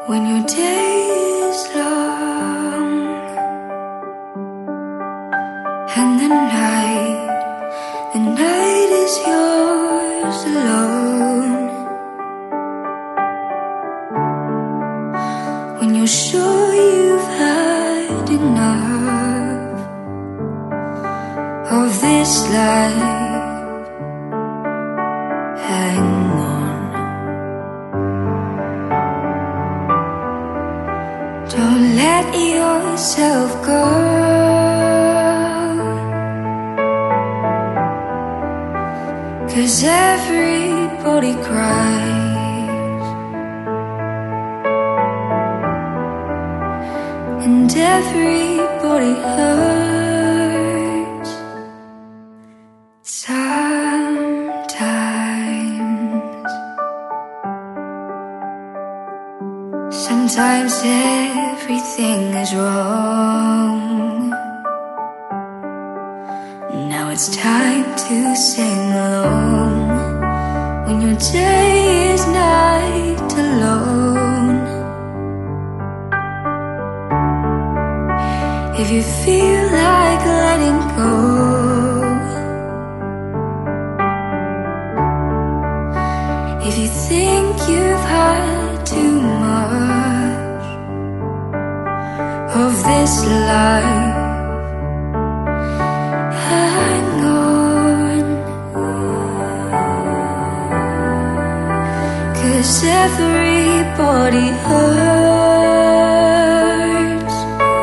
When your day is long and the night is yours alone. When you're sure you've had enough of this life, hang on. Don't let yourself go, 'cause everybody cries and everybody hurts sometimes. Sometimes everything is wrong. Now it's time to sing along. When your day is night alone, if you feel like letting go, if you think you've had too much of this life, hang on, 'cause everybody hurts.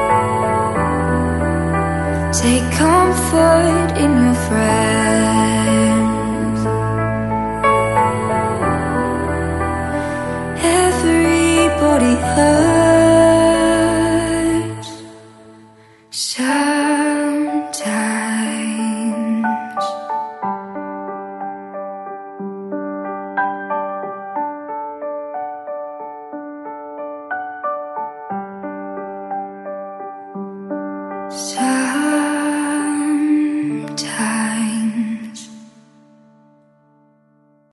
Take comfort in your friends. Everybody hurts sometimes. So